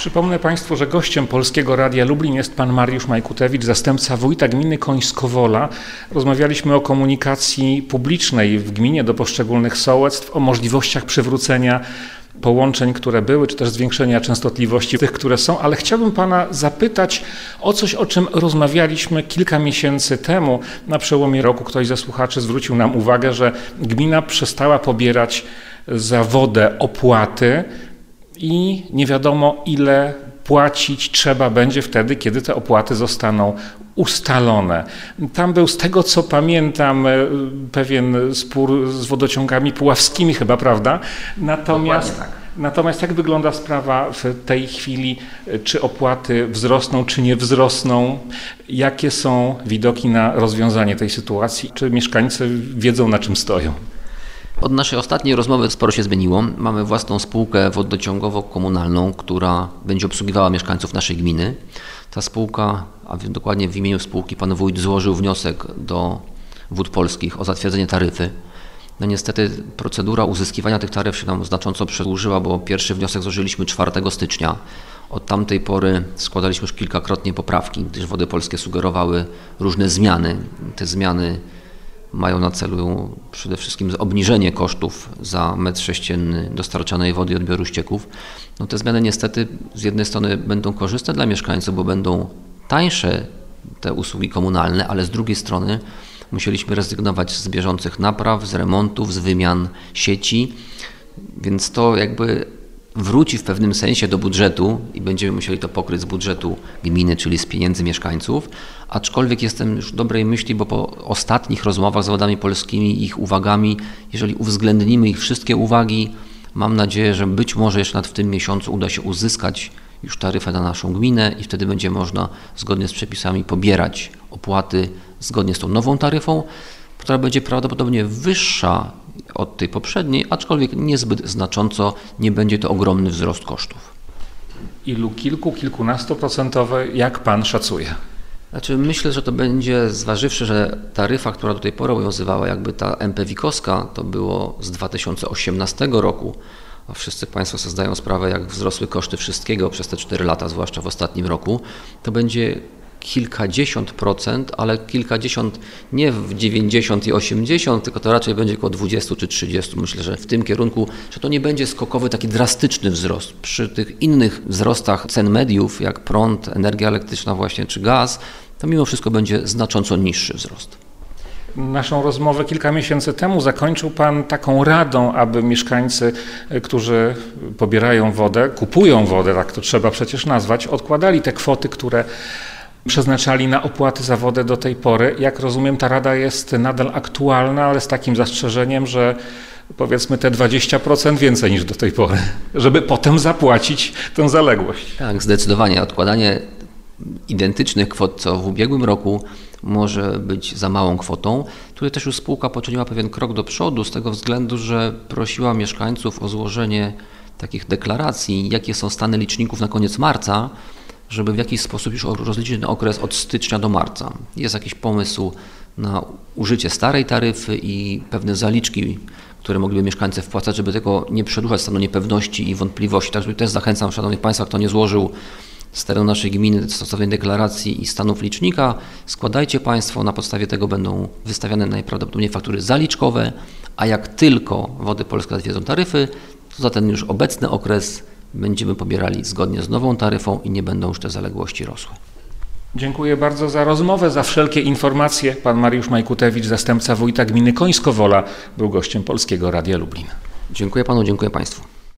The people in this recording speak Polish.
Przypomnę Państwu, że gościem Polskiego Radia Lublin jest pan Mariusz Majkutewicz, zastępca wójta gminy Końskowola. Rozmawialiśmy o komunikacji publicznej w gminie do poszczególnych sołectw, o możliwościach przywrócenia połączeń, które były, czy też zwiększenia częstotliwości tych, które są, ale chciałbym pana zapytać o coś, o czym rozmawialiśmy kilka miesięcy temu. Na przełomie roku ktoś ze słuchaczy zwrócił nam uwagę, że gmina przestała pobierać za wodę opłaty i nie wiadomo, ile płacić trzeba będzie wtedy, kiedy te opłaty zostaną ustalone. Tam był, z tego co pamiętam, pewien spór z wodociągami puławskimi chyba, prawda? Natomiast jak wygląda sprawa w tej chwili? Czy opłaty wzrosną, czy nie wzrosną? Jakie są widoki na rozwiązanie tej sytuacji? Czy mieszkańcy wiedzą, na czym stoją? Od naszej ostatniej rozmowy sporo się zmieniło. Mamy własną spółkę wodociągowo-komunalną, która będzie obsługiwała mieszkańców naszej gminy. Ta spółka, a dokładnie w imieniu spółki pan wójt złożył wniosek do Wód Polskich o zatwierdzenie taryfy. No niestety procedura uzyskiwania tych taryf się nam znacząco przedłużyła, bo pierwszy wniosek złożyliśmy 4 stycznia. Od tamtej pory składaliśmy już kilkakrotnie poprawki, gdyż Wody Polskie sugerowały różne zmiany. Te zmiany mają na celu przede wszystkim obniżenie kosztów za metr sześcienny dostarczanej wody i odbioru ścieków. No te zmiany niestety z jednej strony będą korzystne dla mieszkańców, bo będą tańsze te usługi komunalne, ale z drugiej strony musieliśmy rezygnować z bieżących napraw, z remontów, z wymian sieci, więc to jakby wróci w pewnym sensie do budżetu i będziemy musieli to pokryć z budżetu gminy, czyli z pieniędzy mieszkańców, aczkolwiek jestem już dobrej myśli, bo po ostatnich rozmowach z Wodami Polskimi i ich uwagami, jeżeli uwzględnimy ich wszystkie uwagi, mam nadzieję, że być może jeszcze nawet w tym miesiącu uda się uzyskać już taryfę na naszą gminę i wtedy będzie można zgodnie z przepisami pobierać opłaty zgodnie z tą nową taryfą, która będzie prawdopodobnie wyższa od tej poprzedniej, aczkolwiek niezbyt znacząco, nie będzie to ogromny wzrost kosztów. Ilu? Kilkunastoprocentowe, jak pan szacuje? Znaczy myślę, że to będzie, zważywszy, że taryfa, która do tej pory obowiązywała, jakby ta MPWiK-owska, to było z 2018 roku, a wszyscy Państwo sobie zdają sprawę, jak wzrosły koszty wszystkiego przez te 4 lata, zwłaszcza w ostatnim roku, to będzie kilkadziesiąt procent, ale kilkadziesiąt nie w 90 i 80, tylko to raczej będzie około 20 czy 30. Myślę, że w tym kierunku, że to nie będzie skokowy, taki drastyczny wzrost. Przy tych innych wzrostach cen mediów, jak prąd, energia elektryczna właśnie, czy gaz, to mimo wszystko będzie znacząco niższy wzrost. Naszą rozmowę kilka miesięcy temu zakończył pan taką radą, aby mieszkańcy, którzy pobierają wodę, kupują wodę, tak to trzeba przecież nazwać, odkładali te kwoty, które przeznaczali na opłaty za wodę do tej pory. Jak rozumiem, ta rada jest nadal aktualna, ale z takim zastrzeżeniem, że powiedzmy te 20% więcej niż do tej pory, żeby potem zapłacić tę zaległość. Tak, zdecydowanie. Odkładanie identycznych kwot co w ubiegłym roku może być za małą kwotą. Tutaj też już spółka poczyniła pewien krok do przodu z tego względu, że prosiła mieszkańców o złożenie takich deklaracji, jakie są stany liczników na koniec marca, żeby w jakiś sposób już rozliczyć ten okres od stycznia do marca. Jest jakiś pomysł na użycie starej taryfy i pewne zaliczki, które mogliby mieszkańcy wpłacać, żeby tego nie przedłużać stanu niepewności i wątpliwości. Także też zachęcam szanownych Państwa, kto nie złożył z terenu naszej gminy stosownej deklaracji i stanów licznika, składajcie Państwo, na podstawie tego będą wystawiane najprawdopodobniej faktury zaliczkowe, a jak tylko Wody Polskie zatwierdzą taryfy, to za ten już obecny okres będziemy pobierali zgodnie z nową taryfą i nie będą już te zaległości rosły. Dziękuję bardzo za rozmowę, za wszelkie informacje. Pan Mariusz Majkutewicz, zastępca wójta gminy Końskowola, był gościem Polskiego Radia Lublin. Dziękuję Panu, dziękuję Państwu.